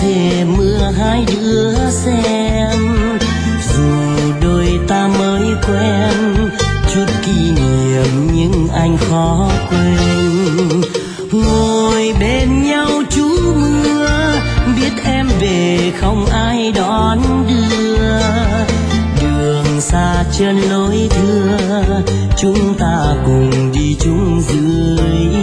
thề mưa hai đứa xem. Dù đôi ta mới quen, chút kỷ niệm nhưng anh khó quên. Ngồi bên nhau trú mưa, biết em về không ai đón đưa. Đường xa chân lối thưa, chúng ta cùng đi chung dưới